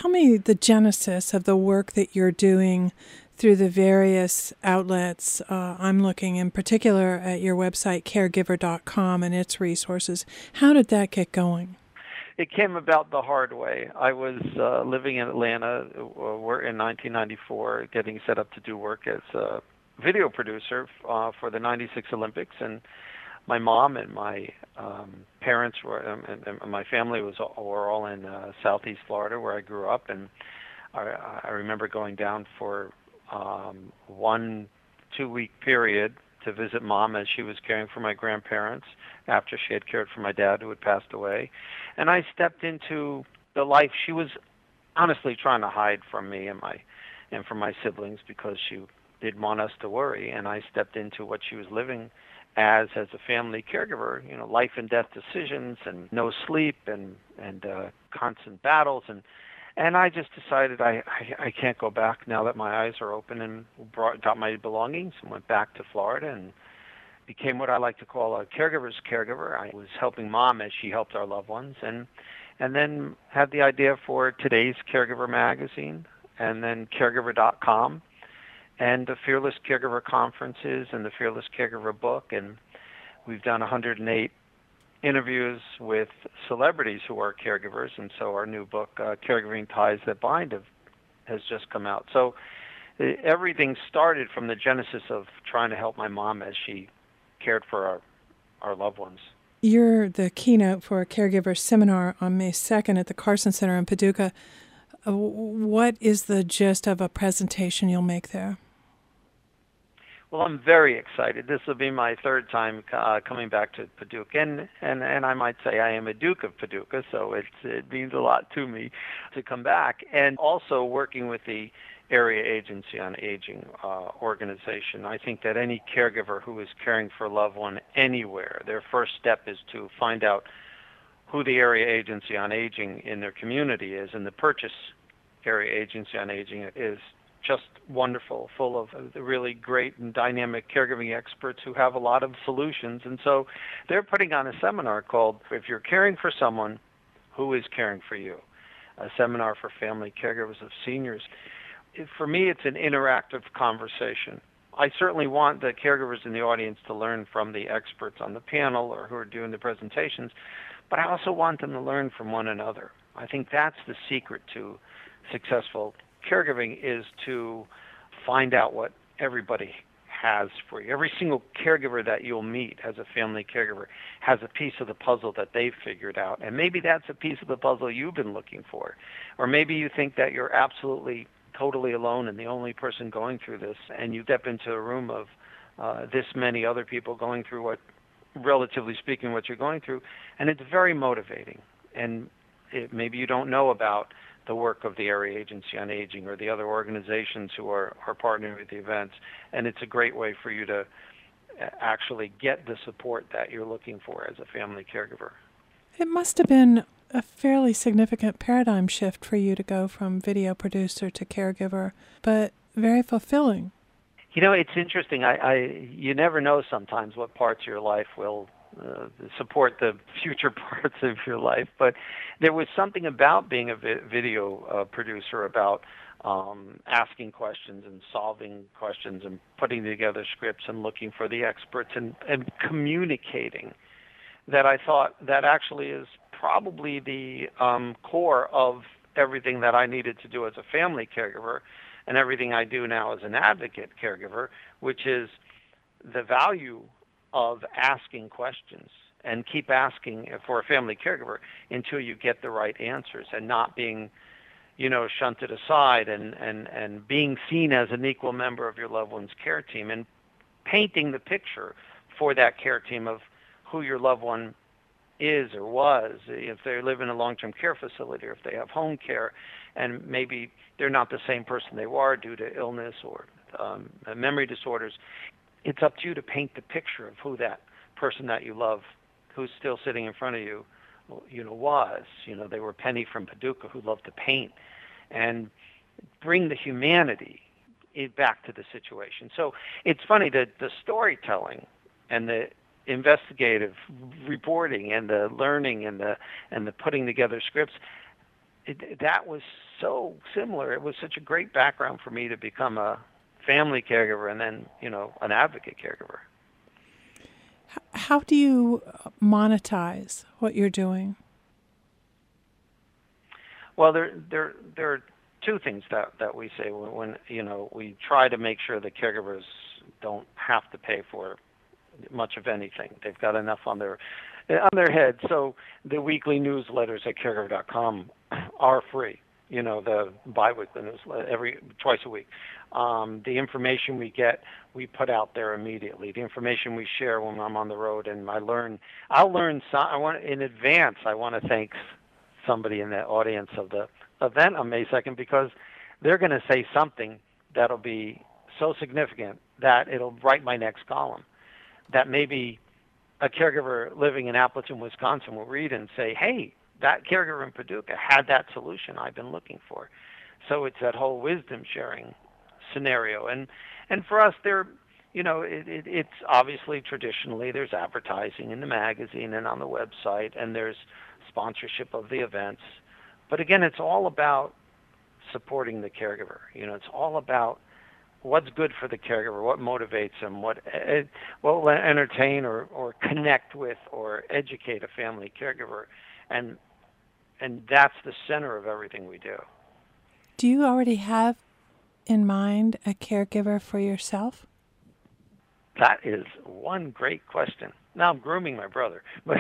Tell me the genesis of the work that you're doing through the various outlets. I'm looking in particular at your website, caregiver.com, and its resources. How did that get going? It came about the hard way. I was living in Atlanta in 1994, getting set up to do work as a video producer for the 96 Olympics, and my mom and my parents and my family were all in Southeast Florida, where I grew up, and I remember going down for 1 2-week period to visit Mom as she was caring for my grandparents after she had cared for my dad, who had passed away. And I stepped into the life she was honestly trying to hide from me and from my siblings, because she didn't want us to worry. And I stepped into what she was living as a family caregiver, life and death decisions and no sleep and constant battles. And I just decided I can't go back now that my eyes are open, and got my belongings and went back to Florida and became what I like to call a caregiver's caregiver. I was helping Mom as she helped our loved ones, and then had the idea for today's Caregiver magazine, and then caregiver.com, and the Fearless Caregiver conferences and the Fearless Caregiver book. And we've done 108 interviews with celebrities who are caregivers, and so our new book, Caregiving Ties That Bind, has just come out. So everything started from the genesis of trying to help my mom as she cared for our loved ones. You're the keynote for a caregiver seminar on May 2nd at the Carson Center in Paducah. What is the gist of a presentation you'll make there? Well, I'm very excited. This will be my third time coming back to Paducah, and I might say I am a Duke of Paducah, so it means a lot to me to come back. And also working with the Area Agency on Aging organization. I think that any caregiver who is caring for a loved one anywhere, their first step is to find out who the Area Agency on Aging in their community is, and the Purchase Area Agency on Aging is just wonderful, full of really great and dynamic caregiving experts who have a lot of solutions. And so they're putting on a seminar called If You're Caring for Someone, Who is Caring for You? A seminar for family caregivers of seniors. For me, it's an interactive conversation. I certainly want the caregivers in the audience to learn from the experts on the panel or who are doing the presentations, but I also want them to learn from one another. I think that's the secret to successful caregiving, is to find out what everybody has for you. Every single caregiver that you'll meet as a family caregiver has a piece of the puzzle that they've figured out, and maybe that's a piece of the puzzle you've been looking for. Or maybe you think that you're absolutely totally alone and the only person going through this, and you step into a room of this many other people going through what, relatively speaking, what you're going through, and it's very motivating. And maybe you don't know about the work of the Area Agency on Aging or the other organizations who are partnering with the events, and it's a great way for you to actually get the support that you're looking for as a family caregiver. It must have been a fairly significant paradigm shift for you to go from video producer to caregiver, but very fulfilling. It's interesting. You never know sometimes what parts of your life will support the future parts of your life, but there was something about being a video producer, about asking questions and solving questions and putting together scripts and looking for the experts and communicating, that I thought that actually is probably the core of everything that I needed to do as a family caregiver and everything I do now as an advocate caregiver, which is the value of asking questions and keep asking for a family caregiver until you get the right answers, and not being, shunted aside, and being seen as an equal member of your loved one's care team, and painting the picture for that care team of who your loved one is or was, if they live in a long-term care facility or if they have home care, and maybe they're not the same person they were due to illness or memory disorders. It's up to you to paint the picture of who that person that you love, who's still sitting in front of you, was. They were Penny from Paducah, who loved to paint, and bring the humanity back to the situation. So it's funny that the storytelling and the investigative reporting and the learning and the putting together scripts, that was so similar. It was such a great background for me to become a family caregiver and then, an advocate caregiver. How do you monetize what you're doing? Well, there are two things that we say when we try to make sure that caregivers don't have to pay for much of anything. They've got enough on their head. So the weekly newsletters at caregiver.com are free. The biweekly newsletter twice a week. The information we get, we put out there immediately. The information we share when I'm on the road, and I'll learn. In advance. I want to thank somebody in the audience of the event on May 2nd, because they're going to say something that'll be so significant that it'll write my next column. That maybe a caregiver living in Appleton, Wisconsin will read and say, hey, that caregiver in Paducah had that solution I've been looking for. So it's that whole wisdom sharing scenario. And for us, it's obviously traditionally there's advertising in the magazine and on the website, and there's sponsorship of the events. But again, it's all about supporting the caregiver. It's all about what's good for the caregiver, what motivates them, what will entertain or connect with or educate a family caregiver. And that's the center of everything we do. Do you already have in mind a caregiver for yourself? That is one great question. Now I'm grooming my brother. But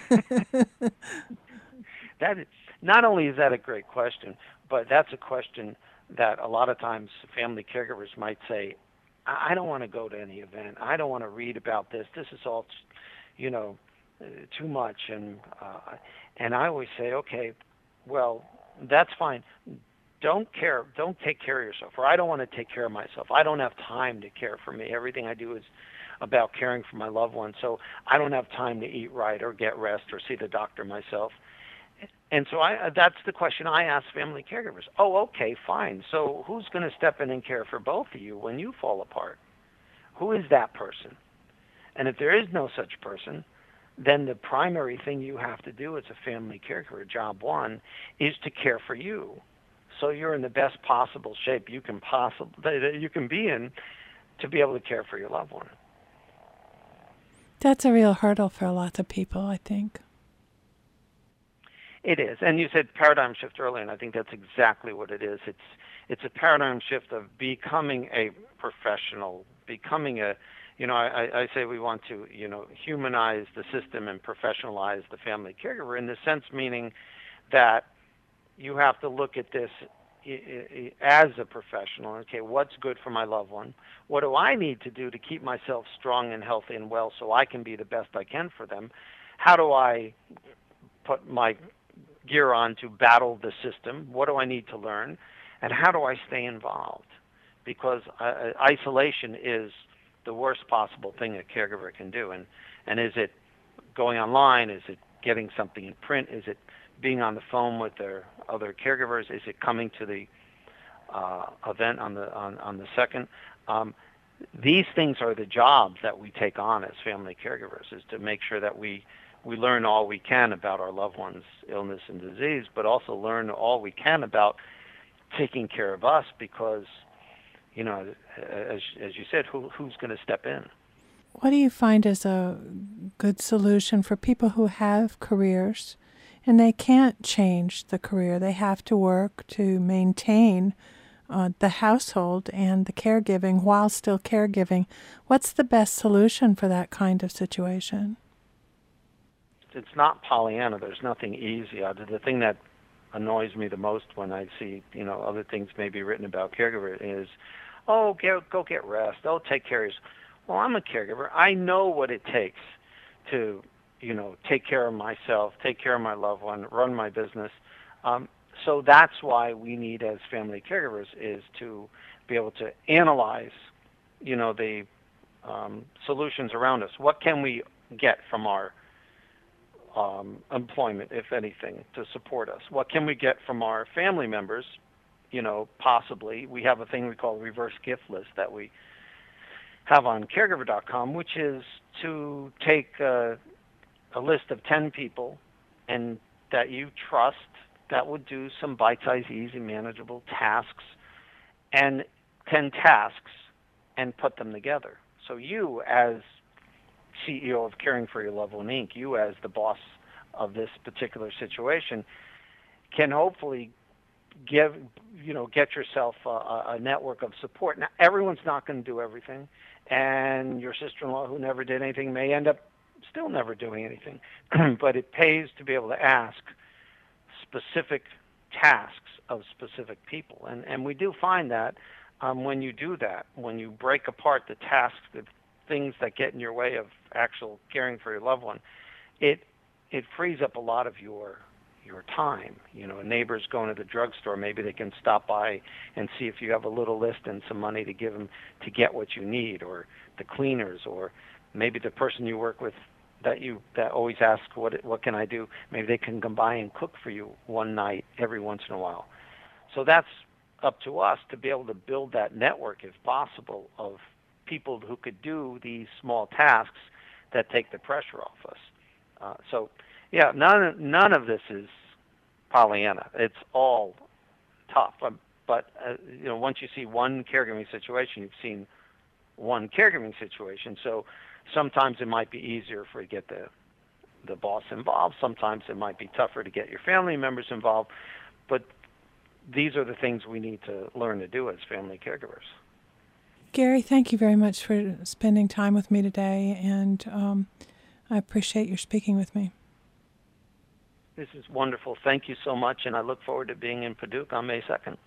not only is that a great question, but that's a question that a lot of times family caregivers might say, I don't want to go to any event. I don't want to read about this. This is all, too much. And I always say, okay, well, that's fine. Don't take care of yourself, or I don't want to take care of myself. I don't have time to care for me. Everything I do is about caring for my loved ones, so I don't have time to eat right or get rest or see the doctor myself. And so that's the question I ask family caregivers. Oh, okay, fine. So who's going to step in and care for both of you when you fall apart? Who is that person? And if there is no such person, then the primary thing you have to do as a family caregiver, job one, is to care for you. So you're in the best possible shape you can be in to be able to care for your loved one. That's a real hurdle for lots of people, I think. It is. And you said paradigm shift earlier, and I think that's exactly what it is. It's a paradigm shift of becoming a professional, becoming I say we want to, humanize the system and professionalize the family caregiver, in the sense meaning that you have to look at this as a professional. Okay, what's good for my loved one? What do I need to do to keep myself strong and healthy and well so I can be the best I can for them? How do I put my gear on to battle the system? What do I need to learn? And how do I stay involved? Because isolation is the worst possible thing a caregiver can do. And is it going online? Is it getting something in print? Is it being on the phone with their other caregivers? Is it coming to the event on the second? These things are the jobs that we take on as family caregivers, is to make sure that we learn all we can about our loved ones' illness and disease, but also learn all we can about taking care of us, because, as you said, who's going to step in? What do you find is a good solution for people who have careers and they can't change the career? They have to work to maintain the household and the caregiving while still caregiving. What's the best solution for that kind of situation? It's not Pollyanna. There's nothing easy. The thing that annoys me the most when I see, other things maybe written about caregiver is, oh, go get rest. Oh, take care of yourself. Well, I'm a caregiver. I know what it takes to, take care of myself, take care of my loved one, run my business. So that's why we need, as family caregivers, is to be able to analyze, the solutions around us. What can we get from our employment, if anything, to support us? What can we get from our family members? Possibly. We have a thing we call reverse gift list that we have on caregiver.com, which is to take a list of 10 people and that you trust that would do some bite-sized, easy, manageable tasks, and 10 tasks, and put them together. So you, as CEO of Caring for Your Loved One Inc., you as the boss of this particular situation, can hopefully get yourself a network of support. Now, everyone's not going to do everything, and your sister-in-law who never did anything may end up still never doing anything. But it pays to be able to ask specific tasks of specific people. And we do find that when you do that, when you break apart the tasks, the things that get in your way of actual caring for your loved one, it frees up a lot of your time. A neighbor's going to the drugstore, maybe they can stop by and see if you have a little list and some money to give them to get what you need, or the cleaners, or maybe the person you work with that always asks what can I do, maybe they can come by and cook for you one night every once in a while. So that's up to us to be able to build that network, if possible, of people who could do these small tasks that take the pressure off us. So yeah, none of this is Pollyanna. It's all tough. But once you see one caregiving situation, you've seen one caregiving situation. So sometimes it might be easier for you to get the boss involved. Sometimes it might be tougher to get your family members involved. But these are the things we need to learn to do as family caregivers. Gary, thank you very much for spending time with me today, and I appreciate your speaking with me. This is wonderful. Thank you so much, and I look forward to being in Paducah on May 2nd.